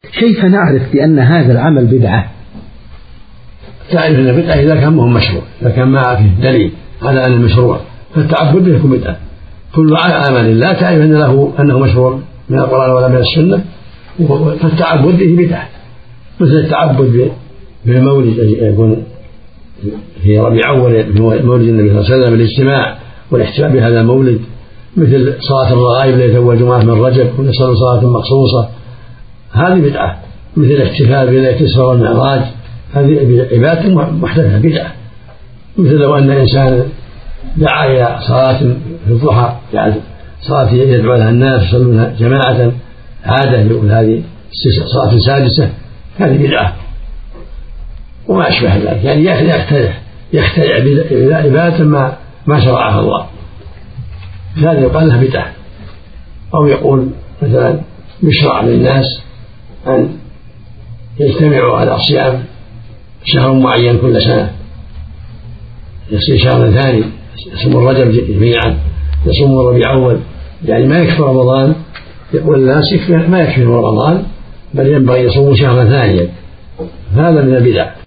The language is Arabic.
كيف نعرف بأن هذا العمل بدعة؟ تعرف أن بدعة إذا كان مهم مشروع، إذا كان ما فيه دليل على أن المشروع فالتعبد به يكون بدعة. كل عمل لا تعرف أنه مشروع من القرآن ولا من السنة فالتعبد به بدعة، مثل التعبد بالمولد يكون في ربيع أول مولد النبي صلى الله عليه وسلم الاجتماع والاحتفال بهذا المولد، مثل صلاة الرغائب ليلة أول جمعة من رجب ونسأل صلاة مخصوصة، هذه بدعة. مثل الاحتفال بليلة الإسراء والمعراج، هذه عبادة محدثة بدعة. مثل لو أن إنسان دعا إلى صلاة في الضحى، يعني صلاة يدعو لها الناس يصلونها جماعة عادة، يقول هذه صلاة سادسة، هذه بدعة وما أشبه ذلك، يعني يخترع عبادة ما شرعها الله، هذا يقال له بدعة. أو يقول مثلا يشرع للناس أن يجتمعوا على صيام شهر معين كل سنة، يصير شهر ثاني، يصوم الرجب جميعا، يصوم الربيع أول، يعني ما يكفي رمضان، يقول الناس ما يكفي رمضان بل ينبغي يصوم شهرا ثانيا، هذا من البدع.